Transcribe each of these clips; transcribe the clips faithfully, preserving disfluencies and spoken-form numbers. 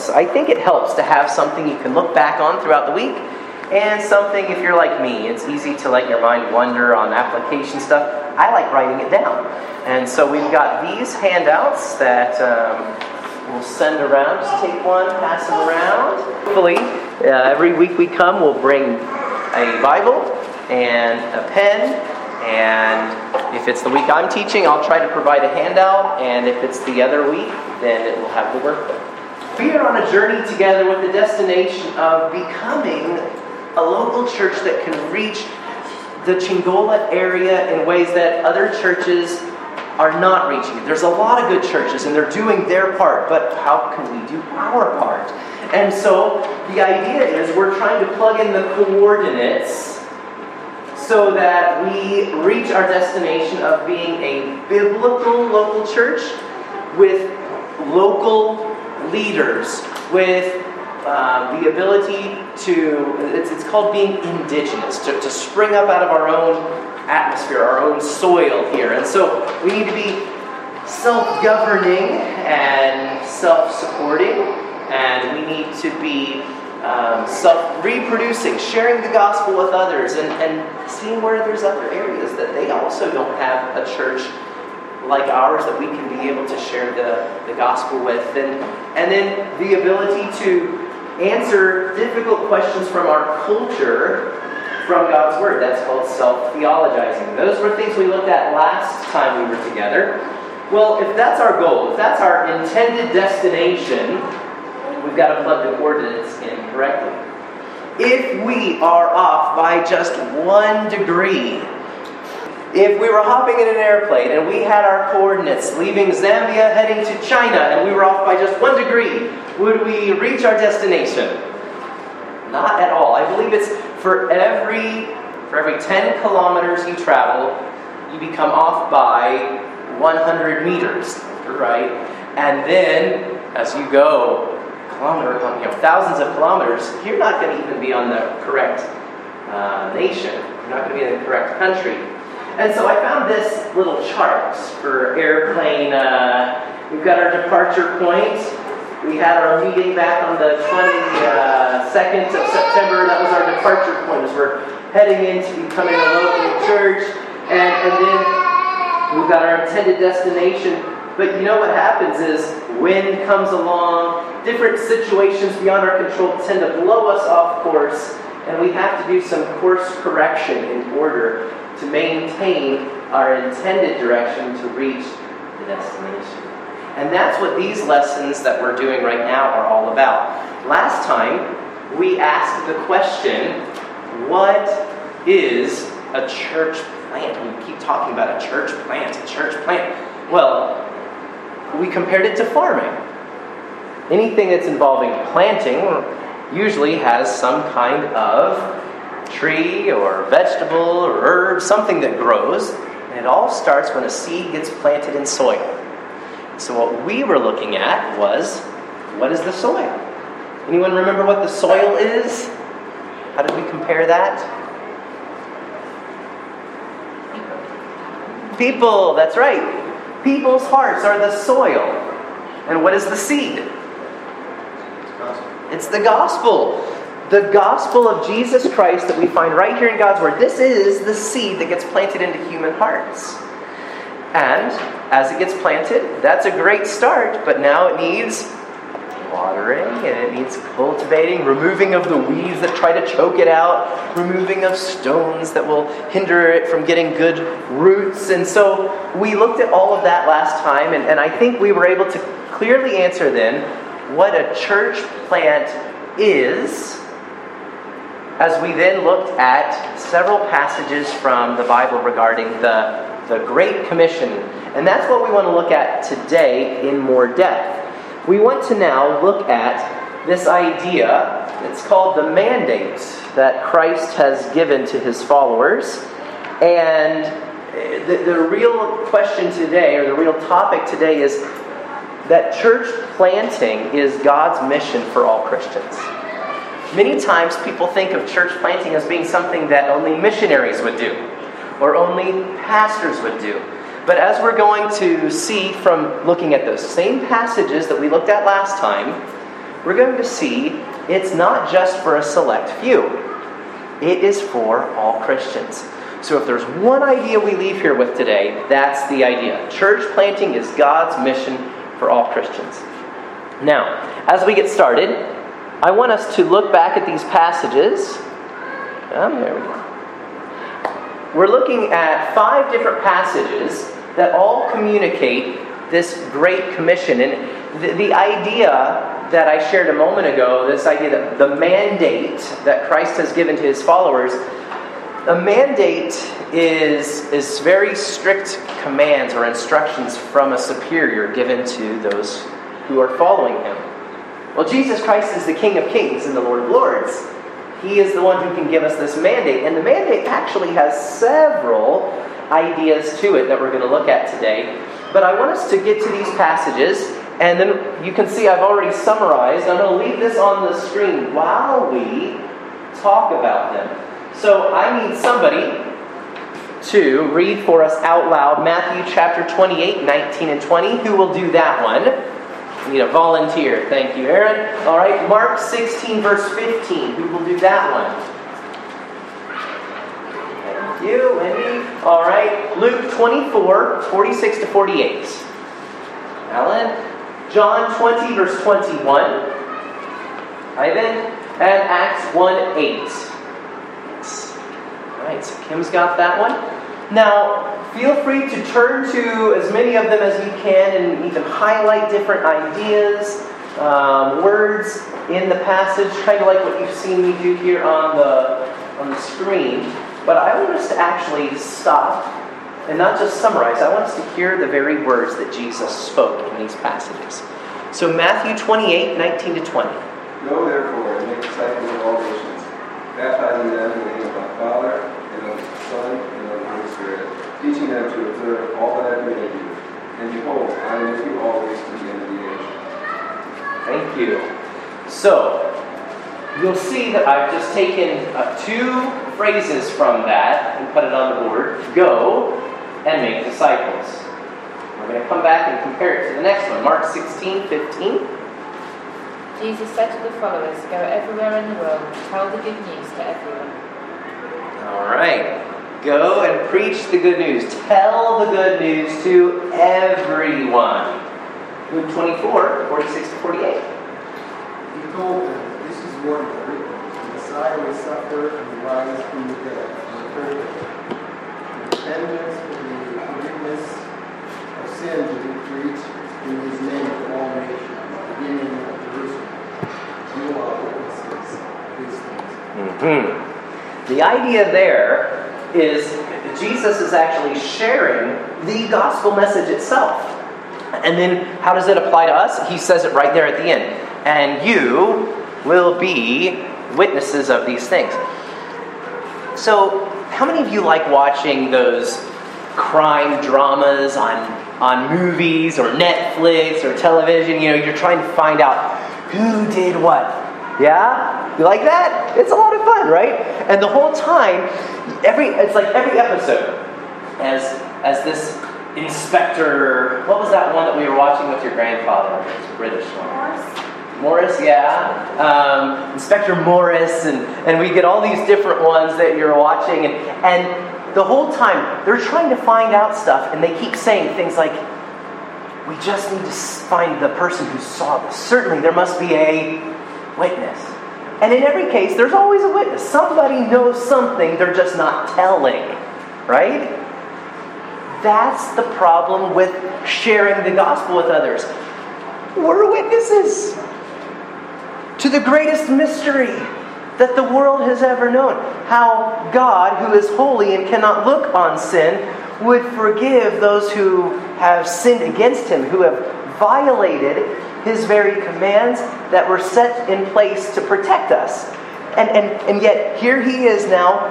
this. I think it helps to have something you can look back on throughout the week, and something, if you're like me, it's easy to let your mind wander on application stuff. I like writing it down. And so we've got these handouts that um, we'll send around. Just take one, pass them around. Hopefully, uh, every week we come, we'll bring a Bible and a pen. And if it's the week I'm teaching, I'll try to provide a handout. And if it's the other week, then it will have the workbook. We are on a journey together with the destination of becoming a local church that can reach the Chingola area in ways that other churches are not reaching. There's a lot of good churches, and they're doing their part, but how can we do our part? And so the idea is we're trying to plug in the coordinates so that we reach our destination of being a biblical local church with local leaders, with uh, the ability to, it's, it's called being indigenous, to, to spring up out of our own atmosphere, our own soil here. And so we need to be self-governing and self-supporting, and we need to be um, self-reproducing, sharing the gospel with others, and, and seeing where there's other areas that they also don't have a church like ours that we can be able to share the, the gospel with. And, and then the ability to answer difficult questions from our culture from God's Word. That's called self-theologizing. Those were things we looked at last time we were together. Well, if that's our goal, if that's our intended destination, we've got to plug the coordinates in correctly. If we are off by just one degree, if we were hopping in an airplane and we had our coordinates leaving Zambia heading to China and we were off by just one degree, would we reach our destination? Not at all. I believe it's for every for every ten kilometers you travel, you become off by one hundred meters, right? And then as you go kilometer, you know, thousands of kilometers, you're not going to even be on the correct uh, nation. You're not going to be in the correct country. And so I found this little chart for airplane. Uh, we've got our departure point. We had our meeting back on the twenty-second of September. That was our departure point as we're heading into becoming a local church. And, and then we've got our intended destination. But you know what happens is wind comes along, different situations beyond our control tend to blow us off course, and we have to do some course correction in order to maintain our intended direction to reach the destination. And that's what these lessons that we're doing right now are all about. Last time, we asked the question, what is a church plant? We keep talking about a church plant, a church plant. Well, we compared it to farming. Anything that's involving planting usually has some kind of tree or vegetable or herb, something that grows, and it all starts when a seed gets planted in soil. So what we were looking at was, what is the soil? Anyone remember what the soil is? How did we compare that? People, that's right. People's hearts are the soil. And what is the seed? It's the gospel. The gospel of Jesus Christ that we find right here in God's Word. This is the seed that gets planted into human hearts. And as it gets planted, that's a great start, but now it needs watering, and it needs cultivating, removing of the weeds that try to choke it out, removing of stones that will hinder it from getting good roots. And so we looked at all of that last time, and, and I think we were able to clearly answer then what a church plant is, as we then looked at several passages from the Bible regarding the, the Great Commission. And that's what we want to look at today in more depth. We want to now look at this idea. It's called the mandate that Christ has given to his followers. And the, the real question today, or the real topic today, is that church planting is God's mission for all Christians. Many times people think of church planting as being something that only missionaries would do, or only pastors would do. But as we're going to see from looking at those same passages that we looked at last time, we're going to see it's not just for a select few. It is for all Christians. So if there's one idea we leave here with today, that's the idea. Church planting is God's mission for all Christians. Now, as we get started, I want us to look back at these passages. Um, there we go. We're looking at five different passages that all communicate this Great Commission. And the, the idea that I shared a moment ago, this idea that the mandate that Christ has given to his followers, a mandate is, is very strict commands or instructions from a superior given to those who are following him. Well, Jesus Christ is the King of Kings and the Lord of Lords. He is the one who can give us this mandate. And the mandate actually has several ideas to it that we're going to look at today. But I want us to get to these passages, and then you can see I've already summarized. I'm going to leave this on the screen while we talk about them. So I need somebody to read for us out loud Matthew chapter twenty-eight, nineteen and twenty. Who will do that one? I need a volunteer. Thank you, Aaron. All right, Mark sixteen, verse fifteen. Who will do that one? Thank you, Wendy. All right, Luke twenty-four, forty-six to forty-eight. Alan. John twenty, verse twenty-one. Ivan. And Acts one, eight. Yes. All right, so Kim's got that one. Now, feel free to turn to as many of them as you can and even highlight different ideas, um, words in the passage, kind of like what you've seen me do here on the, on the screen. But I want us to actually stop and not just summarize. I want us to hear the very words that Jesus spoke in these passages. So Matthew twenty-eight, nineteen to twenty. Go therefore and make disciples of all nations, baptizing them in the name of the Father, and of the Son, and of the Holy Spirit, teaching them to observe all that I commanded you. And behold, I am with you always to the end of the age. Thank you. So, you'll see that I've just taken uh, two phrases from that and put it on the board. Go and make disciples. We're going to come back and compare it to the next one. Mark sixteen, fifteen. Jesus said to the followers, go everywhere in the world, tell the good news to everyone. All right. Go and preach the good news. Tell the good news to everyone. Luke twenty-four, forty-six to forty-eight. He told them, this is what is written. The Messiah will suffer and rise from the dead on the third day. Repentance for the forgiveness of sins will be preached in his name to all nations, beginning at Jerusalem. You are witnesses of these things. Mm-hmm. The idea there is Jesus is actually sharing the gospel message itself. And then how does it apply to us? He says it right there at the end. And you will be witnesses of these things. So, how many of you like watching those crime dramas on, on movies or Netflix or television? You know, you're trying to find out who did what. Yeah? You like that? It's a lot of fun, right? And the whole time, every it's like every episode, as as this inspector, what was that one that we were watching with your grandfather? It's a British one. Morris. Morris, yeah. Um, Inspector Morris, and, and we get all these different ones that you're watching, and, and the whole time, they're trying to find out stuff, and they keep saying things like, we just need to find the person who saw this. Certainly, there must be a witness. And in every case, there's always a witness. Somebody knows something, they're just not telling. Right? That's the problem with sharing the gospel with others. We're witnesses to the greatest mystery that the world has ever known. How God, who is holy and cannot look on sin, would forgive those who have sinned against him, who have violated his very commands that were set in place to protect us. And and, and yet here he is now,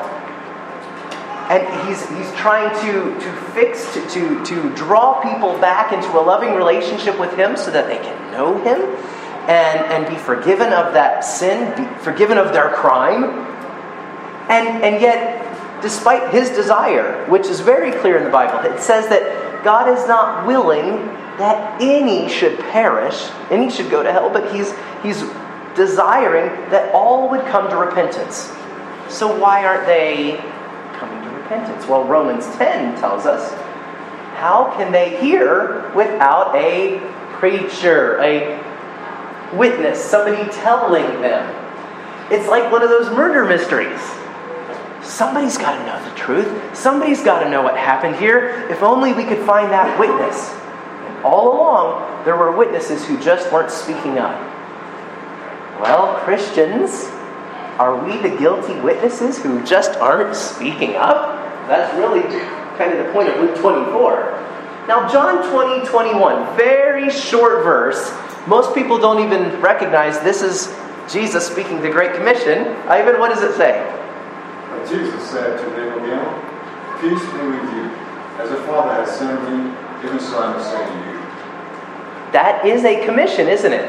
and he's he's trying to, to fix, to, to, to draw people back into a loving relationship with him so that they can know him and, and be forgiven of that sin, be forgiven of their crime. And and yet, despite his desire, which is very clear in the Bible, it says that God is not willing that any should perish, any should go to hell, but he's he's desiring that all would come to repentance. So why aren't they coming to repentance? Well, Romans ten tells us, how can they hear without a preacher, a witness, somebody telling them? It's like one of those murder mysteries. Somebody's got to know the truth. Somebody's got to know what happened here. If only we could find that witness. And all along, there were witnesses who just weren't speaking up. Well, Christians, are we the guilty witnesses who just aren't speaking up? That's really kind of the point of Luke twenty-four. Now, John twenty, twenty-one, very short verse. Most people don't even recognize this is Jesus speaking the Great Commission. Ivan, what does it say? But Jesus said to them again, "Peace be with you. As the Father has sent me, even so I am sending you." That is a commission, isn't it?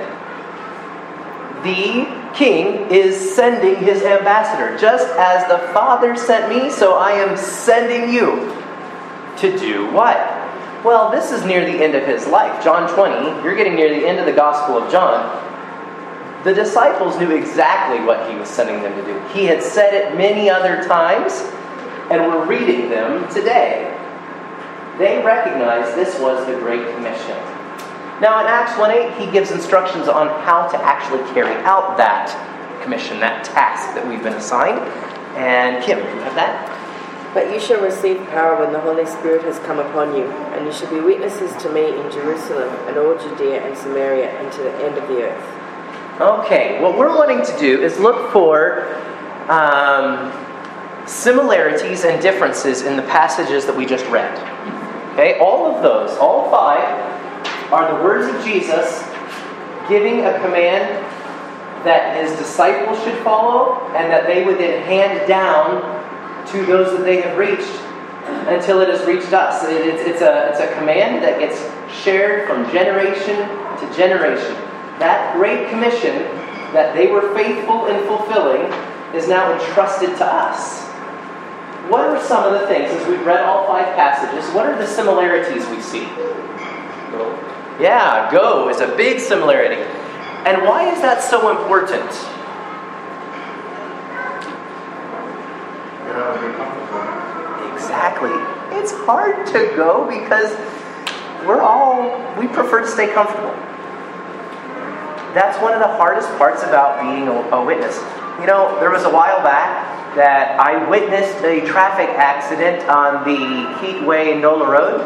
The King is sending his ambassador. Just as the Father sent me, so I am sending you. To do what? Well, this is near the end of his life. John twenty, you're getting near the end of the Gospel of John. The disciples knew exactly what he was sending them to do. He had said it many other times, and we're reading them today. They recognized this was the Great Commission. Now in Acts one eight, he gives instructions on how to actually carry out that commission, that task that we've been assigned. And Kim, do you have that? But you shall receive power when the Holy Spirit has come upon you, and you shall be witnesses to me in Jerusalem and all Judea and Samaria and to the end of the earth. Okay, what we're wanting to do is look for um, similarities and differences in the passages that we just read. Okay, all of those, all five, are the words of Jesus giving a command that his disciples should follow and that they would then hand down to those that they have reached until it has reached us. It, it's, it's, a, it's a command that gets shared from generation to generation. That great commission that they were faithful in fulfilling is now entrusted to us. What are some of the things, as we've read all five passages, what are the similarities we see? Go. Yeah, go is a big similarity. And why is that so important? Exactly. It's hard to go because we're all, we prefer to stay comfortable. That's one of the hardest parts about being a, a witness. You know, there was a while back that I witnessed a traffic accident on the Heatway Nola Road.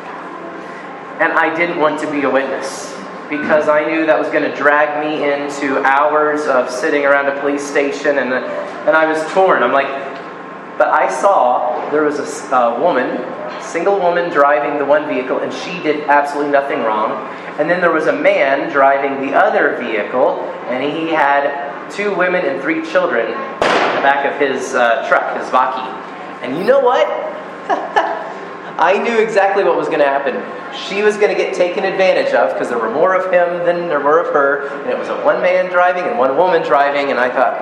And I didn't want to be a witness because I knew that was going to drag me into hours of sitting around a police station, and and I was torn. I'm like, but I saw there was a, a woman, single woman driving the one vehicle, and she did absolutely nothing wrong. And then there was a man driving the other vehicle, and he had two women and three children in the back of his uh, truck, his Vaki. And you know what? I knew exactly what was going to happen. She was going to get taken advantage of because there were more of him than there were of her. And it was a one man driving and one woman driving. And I thought,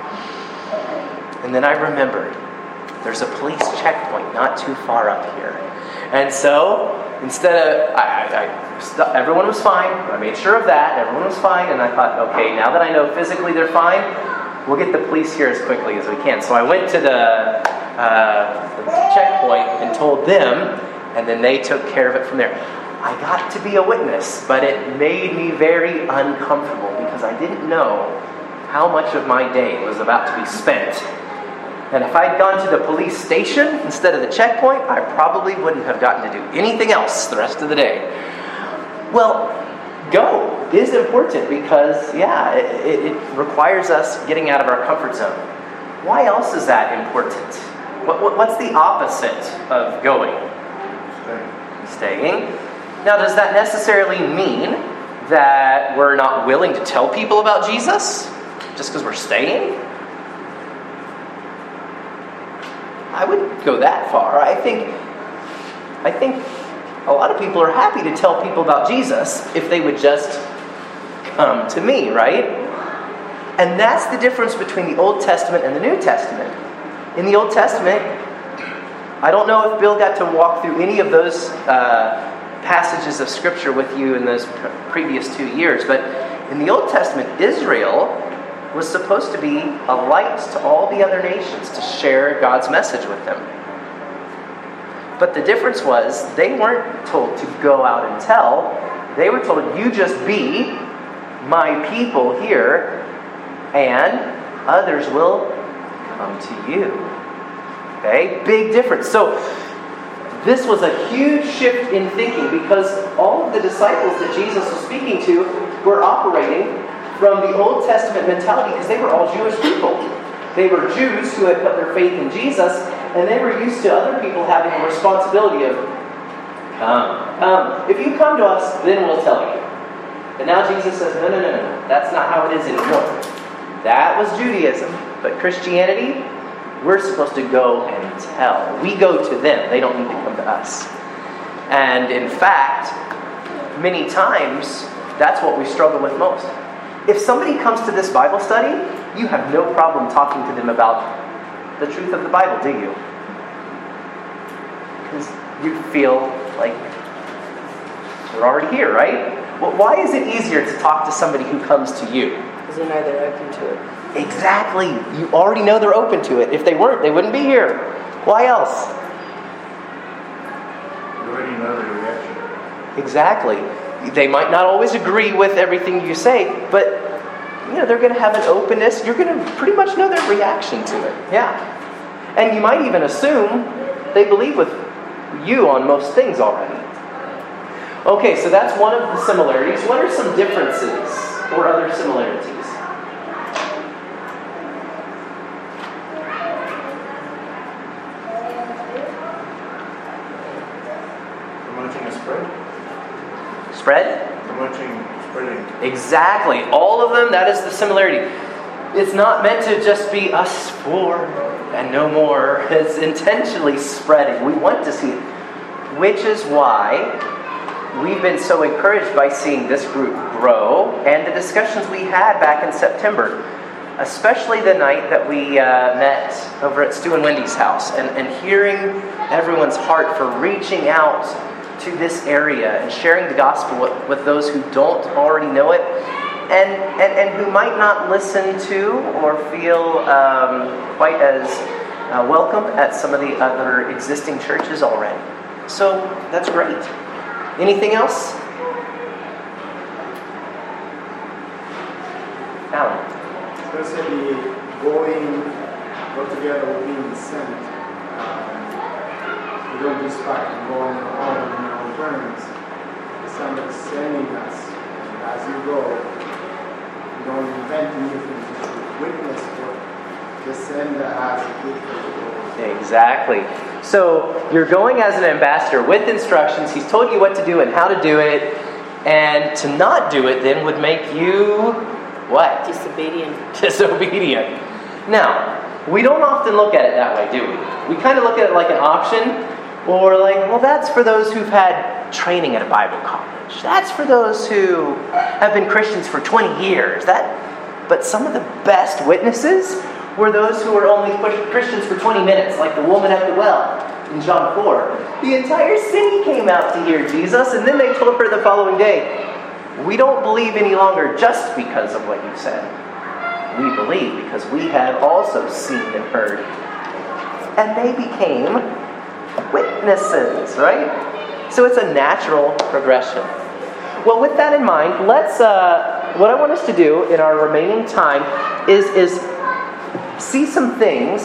hmm. And then I remembered, there's a police checkpoint not too far up here. And so, instead of, I, I, I st- everyone was fine. I made sure of that. Everyone was fine. And I thought, okay, now that I know physically they're fine, we'll get the police here as quickly as we can. So I went to the, uh, the checkpoint and told them, and then they took care of it from there. I got to be a witness, but it made me very uncomfortable because I didn't know how much of my day was about to be spent. And if I'd gone to the police station instead of the checkpoint, I probably wouldn't have gotten to do anything else the rest of the day. Well, go is important because, yeah, it, it, it requires us getting out of our comfort zone. Why else is that important? What, what, what's the opposite of going? Staying. Now, does that necessarily mean that we're not willing to tell people about Jesus just because we're staying? I wouldn't go that far. I think, I think a lot of people are happy to tell people about Jesus if they would just come to me, right? And that's the difference between the Old Testament and the New Testament. In the Old Testament, I don't know if Bill got to walk through any of those uh, passages of Scripture with you in those previous two years, but In the Old Testament, Israel was supposed to be a light to all the other nations to share God's message with them. But the difference was they weren't told to go out and tell. They were told, you just be my people here, and others will come to you. Okay? Big difference. So this was a huge shift in thinking because all of the disciples that Jesus was speaking to were operating from the Old Testament mentality because they were all Jewish people. They were Jews who had put their faith in Jesus, and they were used to other people having the responsibility of, come, come. If you come to us, then we'll tell you. And now Jesus says, no, no, no, no. That's not how it is anymore. That was Judaism. But Christianity, we're supposed to go and tell. We go to them. They don't need to come to us. And in fact, many times, that's what we struggle with most. If somebody comes to this Bible study, you have no problem talking to them about the truth of the Bible, do you? Because you feel like they're already here, right? Well, why is it easier to talk to somebody who comes to you? Because you know they're open to it. Exactly. You already know they're open to it. If they weren't, they wouldn't be here. Why else? You already know their reaction. Exactly. They might not always agree with everything you say, but you know they're going to have an openness. You're going to pretty much know their reaction to it. Yeah. And you might even assume they believe with you on most things already. Okay, so that's one of the similarities. What are some differences or other similarities? Promoting a spread. Spread? Promoting spreading. Exactly. All of them, that is the similarity. It's not meant to just be us four and no more. It's intentionally spreading. We want to see it. Which is why we've been so encouraged by seeing this group grow and the discussions we had back in September, especially the night that we uh, met over at Stu and Wendy's house, and, and hearing everyone's heart for reaching out to this area and sharing the gospel with, with those who don't already know it and, and, and who might not listen to or feel um, quite as uh, welcome at some of the other existing churches already. So that's great. Anything else? Alan? Especially going go together with being sent. Um, you don't just fight and go on your own on your own terms. Somebody's sending us. And as you go, you don't invent anything. You witness what the sender has equipped you to go. Exactly. So you're going as an ambassador with instructions. He's told you what to do and how to do it. And to not do it then would make you what? Disobedient. Disobedient. Now, we don't often look at it that way, do we? We kind of look at it like an option, or like, well, that's for those who've had training at a Bible college. That's for those who have been Christians for twenty years. That, but some of the best witnesses were those who were only Christians for twenty minutes, like the woman at the well in John four. The entire city came out to hear Jesus, and then they told her the following day, we don't believe any longer just because of what you said. We believe because we have also seen and heard. And they became witnesses, right? So it's a natural progression. Well, with that in mind, let's, uh, what I want us to do in our remaining time is, is see some things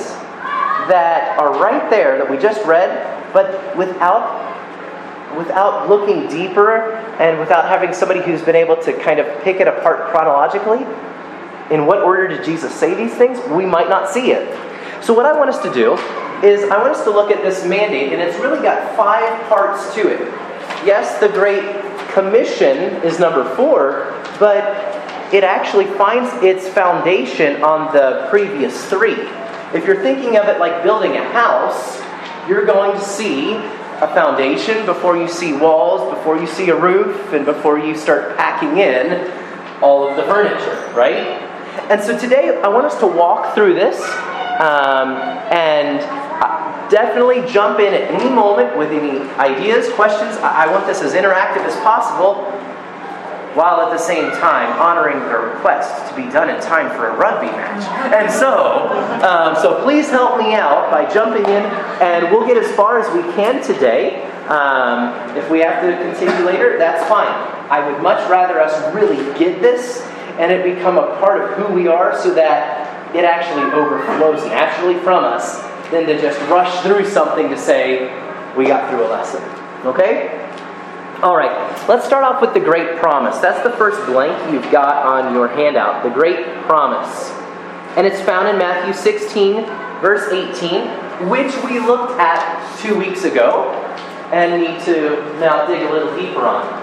that are right there that we just read, but without without looking deeper and without having somebody who's been able to kind of pick it apart chronologically. In what order did Jesus say these things? We might not see it. So what I want us to do is I want us to look at this mandate, and it's really got five parts to it. Yes, the Great Commission is number four, but it actually finds its foundation on the previous three. If you're thinking of it like building a house, you're going to see a foundation before you see walls, before you see a roof, and before you start packing in all of the furniture, right? And so today I want us to walk through this um, and definitely jump in at any moment with any ideas, questions. I want this as interactive as possible. while at the same time honoring the request to be done in time for a rugby match. And so, um, so please help me out by jumping in, and we'll get as far as we can today. Um, if we have to continue later, that's fine. I would much rather us really get this and it become a part of who we are so that it actually overflows naturally from us than to just rush through something to say we got through a lesson. Okay? All right, let's start off with the Great Promise. That's the first blank you've got on your handout, the Great Promise. And it's found in Matthew sixteen, verse eighteen, which we looked at two weeks ago and need to now dig a little deeper on.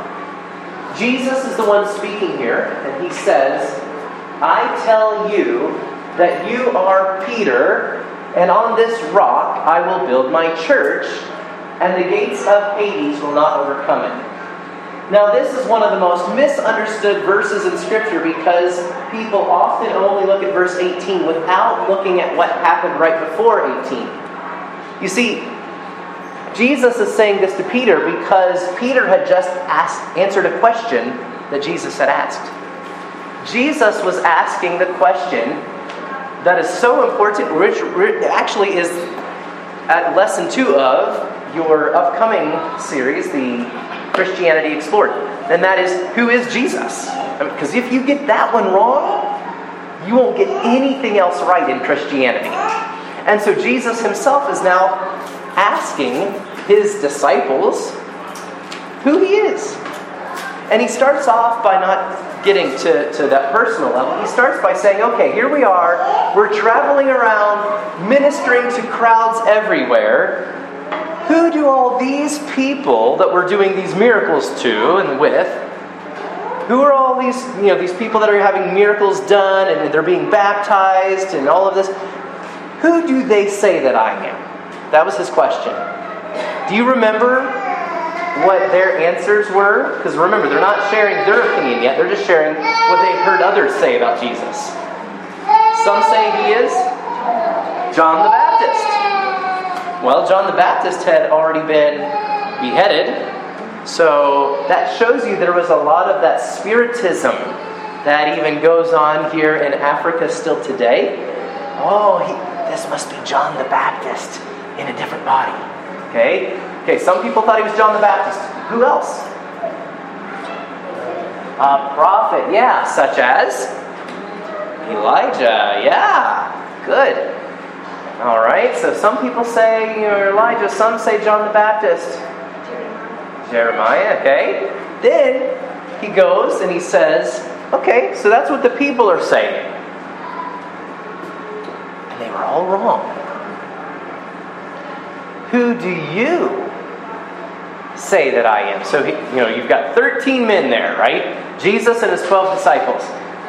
Jesus is the one speaking here, and he says, I tell you that you are Peter, and on this rock I will build my church, and the gates of Hades will not overcome it. Now this is one of the most misunderstood verses in Scripture because people often only look at verse eighteen without looking at what happened right before eighteen. You see, Jesus is saying this to Peter because Peter had just asked, answered a question that Jesus had asked. Jesus was asking the question that is so important, which actually is at lesson two of your upcoming series, the Christianity Explored. And that is, who is Jesus? Because if you get that one wrong, you won't get anything else right in Christianity. And so Jesus himself is now asking his disciples who he is. And he starts off by not getting to, to that personal level. He starts by saying, okay, here we are. We're traveling around, ministering to crowds everywhere. Who do all these people that we're doing these miracles to and with, who are all these, you know, these people that are having miracles done and they're being baptized and all of this? Who do they say that I am? That was his question. Do you remember what their answers were? Because remember, they're not sharing their opinion yet. They're just sharing what they've heard others say about Jesus. Some say he is John the Baptist. Well, John the Baptist had already been beheaded. So that shows you there was a lot of that spiritism that even goes on here in Africa still today. Oh, he, this must be John the Baptist in a different body. Okay? Okay, some people thought he was John the Baptist. Who else? A prophet, yeah, such as Elijah. Yeah, good. All right, so some people say you're Elijah, some say John the Baptist. Jeremiah, okay. Then he goes and he says, okay, so that's what the people are saying. And they were all wrong. Who do you say that I am? So, he, you know, you've got thirteen men there, right? Jesus and his twelve disciples.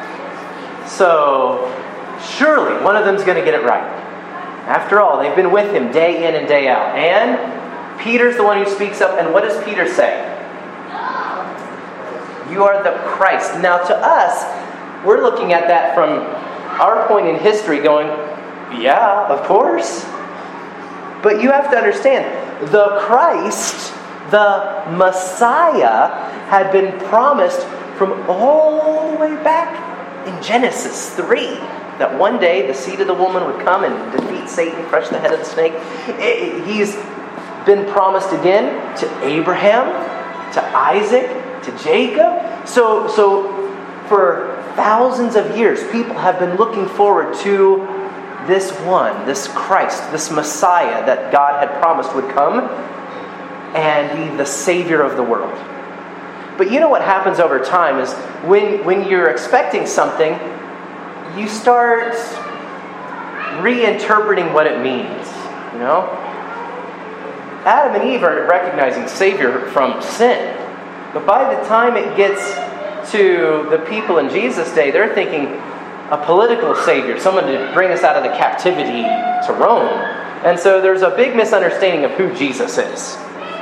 So, surely one of them's going to get it right. After all, they've been with him day in and day out. And Peter's the one who speaks up. And what does Peter say? You are the Christ. Now to us, we're looking at that from our point in history going, yeah, of course. But you have to understand, the Christ, the Messiah, had been promised from all the way back in Genesis three. That one day the seed of the woman would come and defeat Satan, crush the head of the snake. He's been promised again to Abraham, to Isaac, to Jacob. So, so for thousands of years, people have been looking forward to this one, this Christ, this Messiah that God had promised would come and be the Savior of the world. But you know what happens over time is when, when you're expecting something, you start reinterpreting what it means, you know? Adam and Eve are recognizing Savior from sin. But by the time it gets to the people in Jesus' day, they're thinking a political Savior, someone to bring us out of the captivity to Rome. And so there's a big misunderstanding of who Jesus is.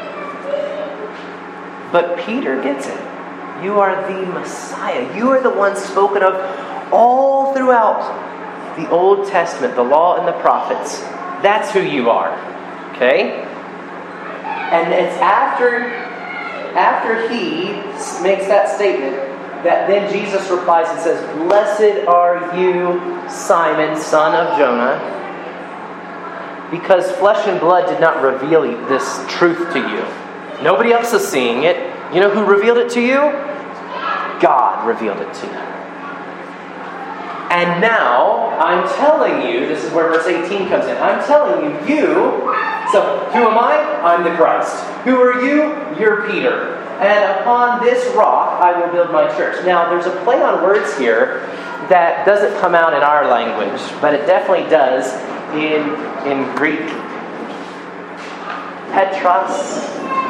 But Peter gets it. You are the Messiah. You are the one spoken of all throughout the Old Testament, the law and the prophets. That's who you are. Okay? And it's after, after he makes that statement that then Jesus replies and says, "Blessed are you, Simon, son of Jonah, because flesh and blood did not reveal this truth to you." Nobody else is seeing it. You know who revealed it to you? God revealed it to you. And now, I'm telling you, this is where verse eighteen comes in. I'm telling you, you, so who am I? I'm the Christ. Who are you? You're Peter. And upon this rock, I will build my church. Now, there's a play on words here that doesn't come out in our language, but it definitely does in, in Greek. Petros.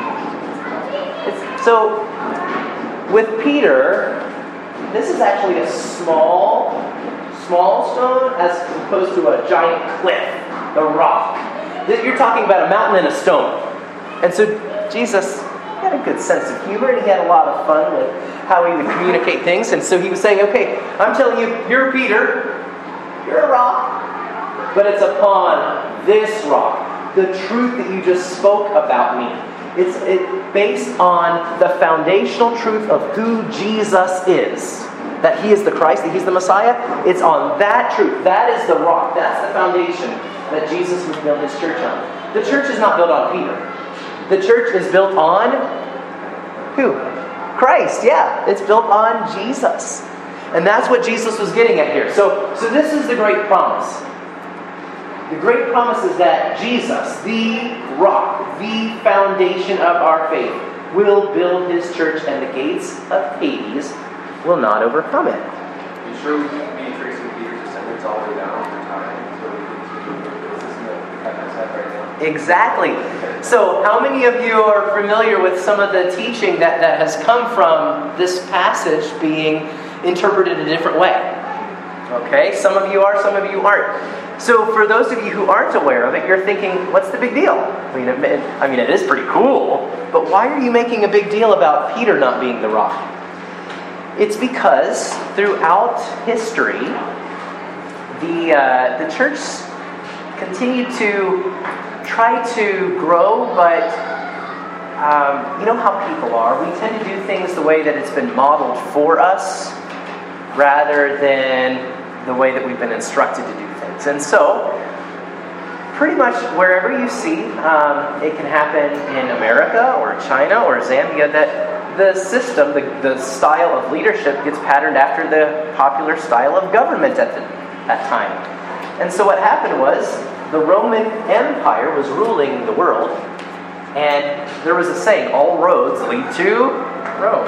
It's, so, with Peter, this is actually a small, small stone as opposed to a giant cliff, a rock. You're talking about a mountain and a stone. And so Jesus had a good sense of humor, and he had a lot of fun with how he would communicate things. And so he was saying, okay, I'm telling you, you're Peter, you're a rock, but it's upon this rock, the truth that you just spoke about me. It's it, based on the foundational truth of who Jesus is. That he is the Christ, that he's the Messiah. It's on that truth. That is the rock. That's the foundation that Jesus would build his church on. The church is not built on Peter. The church is built on who? Christ, yeah. It's built on Jesus. And that's what Jesus was getting at here. So, so this is the great promise. The great promise is that Jesus, the rock, the foundation of our faith, will build his church, and the gates of Hades will not overcome it. You sure we can be tracing Peter's descendants all the way down through time? So we can this is the kind of set right now. Exactly. So how many of you are familiar with some of the teaching that, that has come from this passage being interpreted a different way? Okay, some of you are, some of you aren't. So for those of you who aren't aware of it, you're thinking, what's the big deal? I mean, it, I mean, it is pretty cool, but why are you making a big deal about Peter not being the rock? It's because throughout history, the uh, the church continued to try to grow, but um, you know how people are. We tend to do things the way that it's been modeled for us, rather than the way that we've been instructed to do things. And so, pretty much wherever you see, um, it can happen in America or China or Zambia, that the system, the, the style of leadership gets patterned after the popular style of government at the at time. And so what happened was, the Roman Empire was ruling the world, and there was a saying, all roads lead to Rome.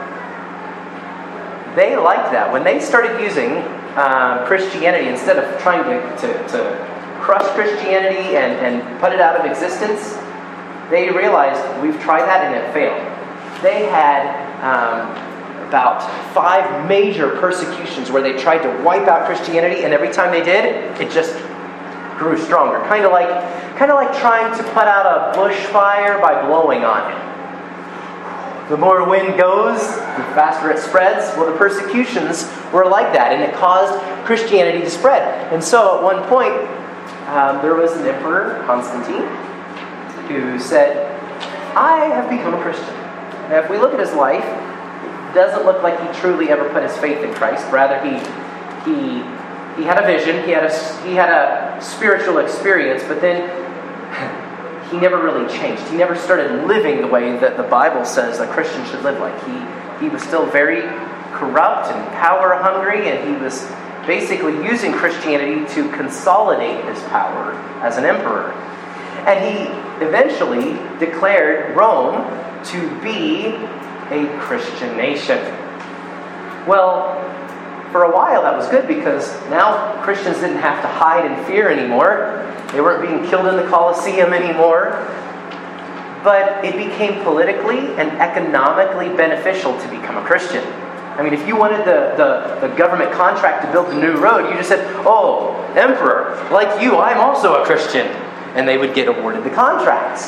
They liked that. When they started using um, Christianity, instead of trying to, to, to crush Christianity and, and put it out of existence, they realized, we've tried that and it failed. They had um, about five major persecutions where they tried to wipe out Christianity, and every time they did, it just grew stronger. Kind of like, kind of like trying to put out a bushfire by blowing on it. The more wind goes, the faster it spreads. Well, the persecutions were like that, and it caused Christianity to spread. And so, at one point, um, there was an emperor, Constantine, who said, "I have become a Christian." Now, if we look at his life, it doesn't look like he truly ever put his faith in Christ. Rather, he he he had a vision, he had a he had a spiritual experience, but then he never really changed. He never started living the way that the Bible says a Christian should live like. He he was still very corrupt and power hungry, and he was basically using Christianity to consolidate his power as an emperor. And he eventually declared Rome to be a Christian nation. Well, for a while that was good, because now Christians didn't have to hide in fear anymore. They weren't being killed in the Colosseum anymore. But it became politically and economically beneficial to become a Christian. I mean, if you wanted the, the, the government contract to build a new road, you just said, "Oh, Emperor, like you, I'm also a Christian." And they would get awarded the contracts.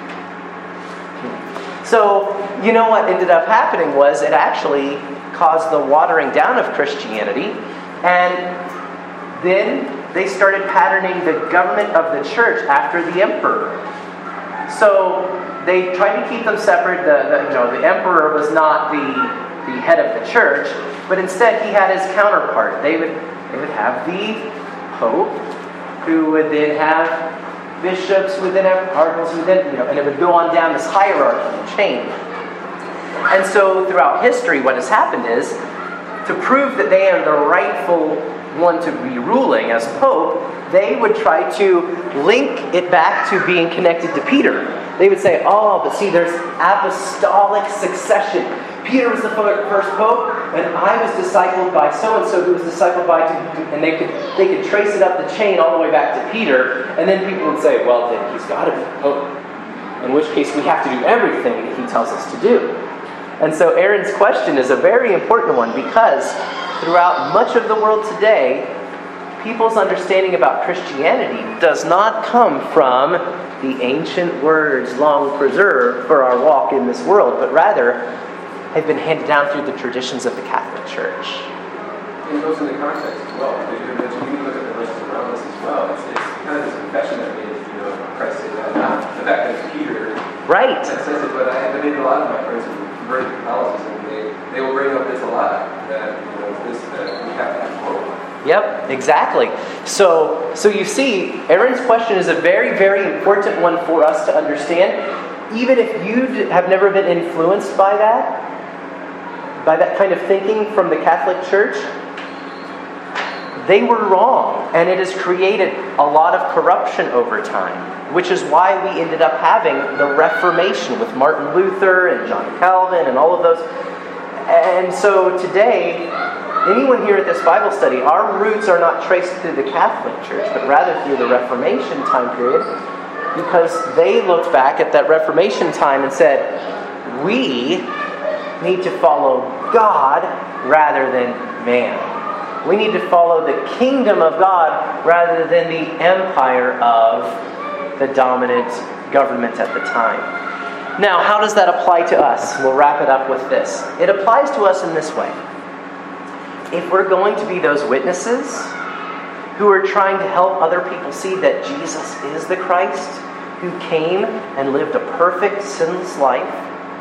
So, you know what ended up happening was it actually caused the watering down of Christianity, and then they started patterning the government of the church after the emperor. So they tried to keep them separate. The, the you know the emperor was not the the head of the church, but instead he had his counterpart. They would, they would have the Pope, who would then have bishops, who would then have cardinals, who would then, you know, and it would go on down this hierarchy and chain. And so throughout history, what has happened is, to prove that they are the rightful one to be ruling as Pope, they would try to link it back to being connected to Peter. They would say, oh, but see, there's apostolic succession. Peter was the first Pope, and I was discipled by so-and-so who was discipled by... And they could they could trace it up the chain all the way back to Peter, and then people would say, well, then he's got to be Pope. In which case, we have to do everything that he tells us to do. And so Aaron's question is a very important one, because throughout much of the world today, people's understanding about Christianity does not come from the ancient words long preserved for our walk in this world, but rather have been handed down through the traditions of the Catholic Church. And it goes into context as well. Because you mentioned, you can look at the verses around us as well. It's, it's kind of this confession that made, you know, Christ said that. Not the fact that it's Peter Right. that says it, but I, I mean, a lot of my friends who converted to Catholicism, they, they will bring up this a lot, that, you know, this, that we have to have hope. Yep, exactly. So, so you see, Aaron's question is a very, very important one for us to understand. Even if you have never been influenced by that, by that kind of thinking from the Catholic Church, they were wrong, and it has created a lot of corruption over time, which is why we ended up having the Reformation with Martin Luther and John Calvin and all of those. And so today, anyone here at this Bible study, our roots are not traced through the Catholic Church, but rather through the Reformation time period, because they looked back at that Reformation time and said, we need to follow God rather than man. We need to follow the kingdom of God rather than the empire of the dominant government at the time. Now, how does that apply to us? We'll wrap it up with this. It applies to us in this way. If we're going to be those witnesses who are trying to help other people see that Jesus is the Christ, who came and lived a perfect, sinless life,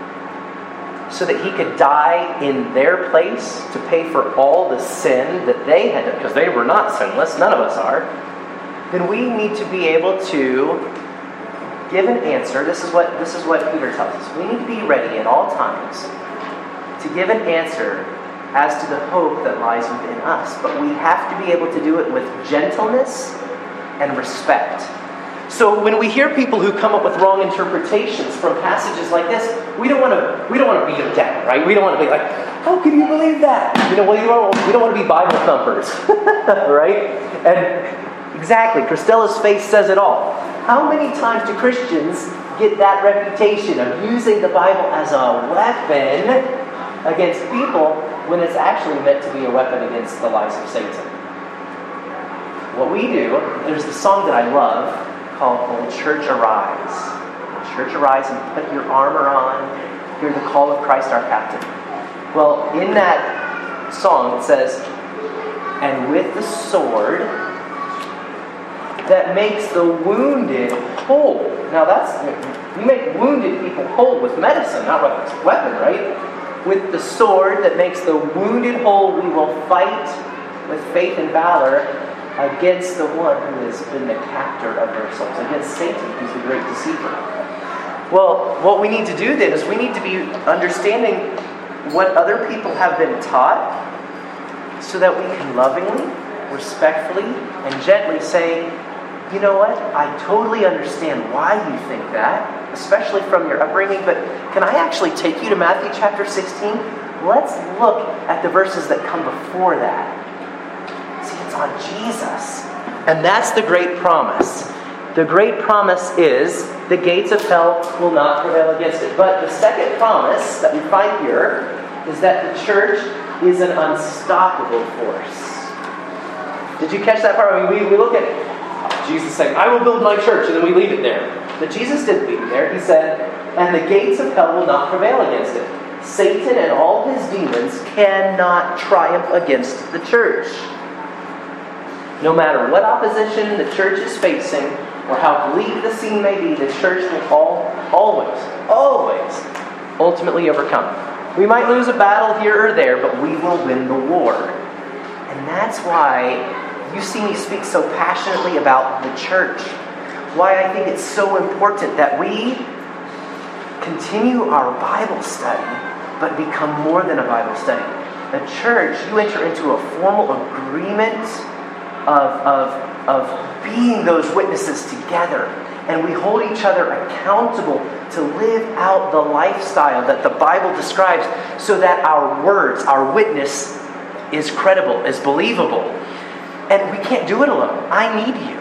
so that he could die in their place to pay for all the sin that they had done, because they were not sinless, none of us are, then we need to be able to give an answer. This is what this is what Peter tells us. We need to be ready at all times to give an answer as to the hope that lies within us. But we have to be able to do it with gentleness and respect. So when we hear people who come up with wrong interpretations from passages like this, we don't want to we don't want to beat them down, right? We don't want to be like, how can you believe that? You know, well, you don't, we don't want to be Bible thumpers, right? And exactly, Christella's face says it all. How many times do Christians get that reputation of using the Bible as a weapon against people when it's actually meant to be a weapon against the lies of Satan? What we do, there's the song that I love called "Old Church Arise." Old Church Arise and put your armor on, hear the call of Christ our captain. Well, in that song it says, and with the sword that makes the wounded whole. Now that's, we make wounded people whole with medicine, not with a weapon, right? With the sword that makes the wounded whole, we will fight with faith and valor against the one who has been the captor of their souls, against Satan, who's the great deceiver. Well, what we need to do then is we need to be understanding what other people have been taught so that we can lovingly, respectfully, and gently say, you know what, I totally understand why you think that, especially from your upbringing, but can I actually take you to Matthew chapter sixteen? Let's look at the verses that come before that. See, it's on Jesus. And that's the great promise. The great promise is the gates of hell will not prevail against it. But the second promise that we find here is that the church is an unstoppable force. Did you catch that part? I mean, we, we look at Jesus saying, I will build my church, and then we leave it there. But Jesus didn't leave it there. He said, and the gates of hell will not prevail against it. Satan and all his demons cannot triumph against the church. No matter what opposition the church is facing, or how bleak the scene may be, the church will all, always, always ultimately overcome. We might lose a battle here or there, but we will win the war. And that's why you see me speak so passionately about the church. Why I think it's so important that we continue our Bible study, but become more than a Bible study. The church, you enter into a formal agreement of, of, of being those witnesses together. And we hold each other accountable to live out the lifestyle that the Bible describes so that our words, our witness is credible, is believable. And we can't do it alone. I need you.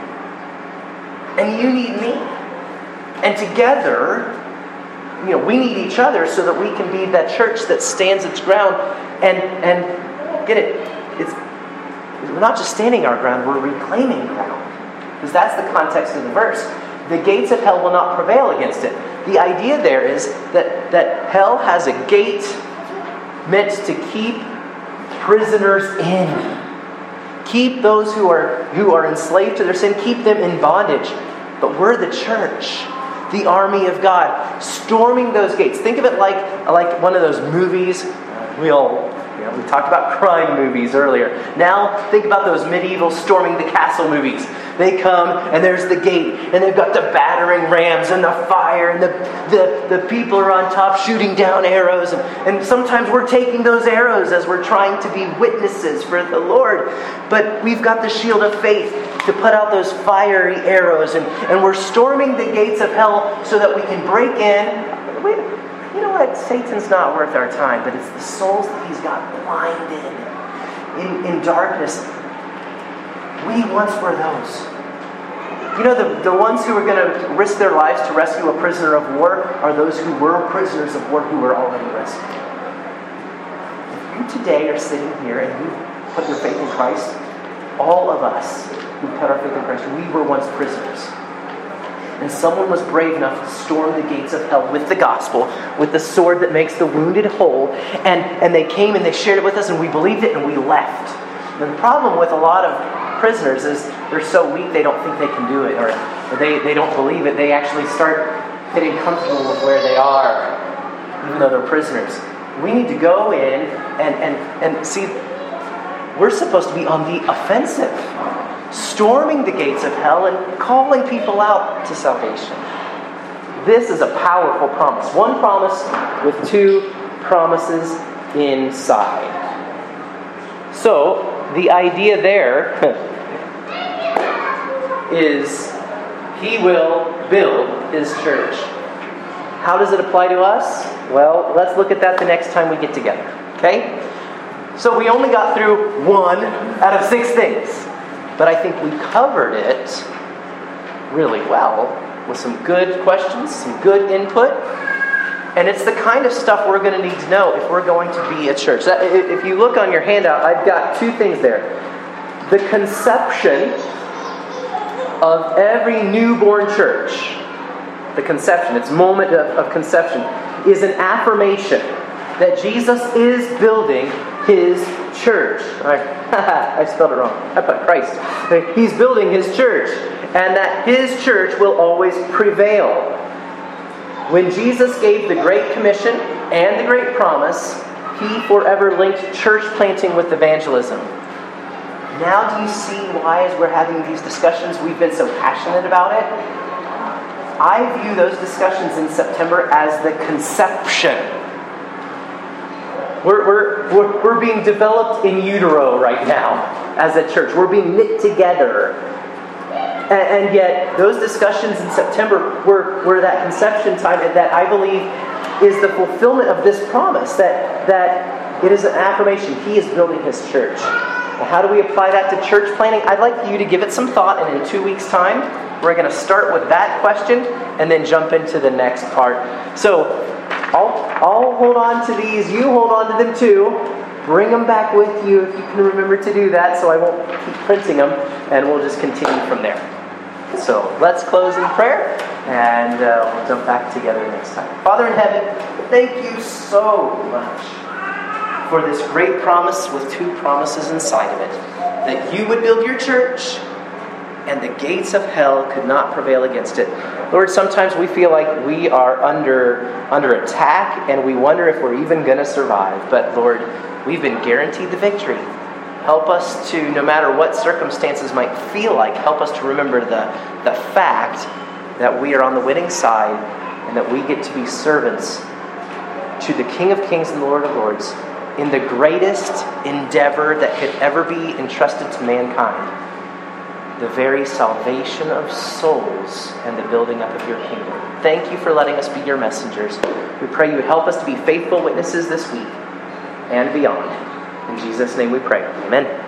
And you need me. And together, you know, we need each other so that we can be that church that stands its ground. And, and get it, it's, we're not just standing our ground, we're reclaiming ground. Because that's the context of the verse. The gates of hell will not prevail against it. The idea there is that, that hell has a gate meant to keep prisoners in. Keep those who are who are enslaved to their sin, keep them in bondage. But we're the church, the army of God, storming those gates. Think of it like, like one of those movies. We all, you know, we talked about crime movies earlier. Now think about those medieval storming the castle movies. They come and there's the gate and they've got the battering rams and the fire and the, the, the people are on top shooting down arrows. And, and sometimes we're taking those arrows as we're trying to be witnesses for the Lord. But we've got the shield of faith to put out those fiery arrows. And, and we're storming the gates of hell so that we can break in. Wait, you know what? Satan's not worth our time, but it's the souls that he's got blinded in, in darkness. We once were those. You know, the, the ones who are going to risk their lives to rescue a prisoner of war are those who were prisoners of war who were already rescued. If you today are sitting here and you put your faith in Christ, all of us who put our faith in Christ, we were once prisoners. And someone was brave enough to storm the gates of hell with the gospel, with the sword that makes the wounded whole. And, and they came and they shared it with us and we believed it and we left. And the problem with a lot of prisoners is they're so weak they don't think they can do it, or, or they, they don't believe it. They actually start getting comfortable with where they are, even though they're prisoners. We need to go in and, and, and see, we're supposed to be on the offensive, storming the gates of hell and calling people out to salvation. This is a powerful promise. One promise with two promises inside. So, the idea there is he will build his church. How does it apply to us? Well, let's look at that the next time we get together. Okay? So we only got through one out of six things. But I think we covered it really well with some good questions, some good input. And it's the kind of stuff we're going to need to know if we're going to be a church. If you look on your handout, I've got two things there. The conception of every newborn church, the conception, its moment of, of conception, is an affirmation that Jesus is building his church. I, I spelled it wrong. I put Christ. He's building his church. And that his church will always prevail. When Jesus gave the Great Commission and the Great Promise, he forever linked church planting with evangelism. Now do you see why, as we're having these discussions, we've been so passionate about it? I view those discussions in September as the conception. We're, we're, we're, we're being developed in utero right now as a church. We're being knit together. And, and yet, those discussions in September were, were that conception time that I believe is the fulfillment of this promise, that, that it is an affirmation. He is building his church. Well, how do we apply that to church planning? I'd like you to give it some thought, and in two weeks' time, we're going to start with that question and then jump into the next part. So, I'll, I'll hold on to these. You hold on to them too. Bring them back with you if you can remember to do that, so I won't keep printing them, and we'll just continue from there. So let's close in prayer, and uh, we'll jump back together next time. Father in heaven, thank you so much for this great promise with two promises inside of it. That you would build your church, and the gates of hell could not prevail against it. Lord, sometimes we feel like we are under, under attack, and we wonder if we're even going to survive. But Lord, we've been guaranteed the victory. Help us to, no matter what circumstances might feel like, help us to remember the, the fact that we are on the winning side and that we get to be servants to the King of Kings and the Lord of Lords in the greatest endeavor that could ever be entrusted to mankind. The very salvation of souls and the building up of your kingdom. Thank you for letting us be your messengers. We pray you would help us to be faithful witnesses this week and beyond. In Jesus' name we pray. Amen.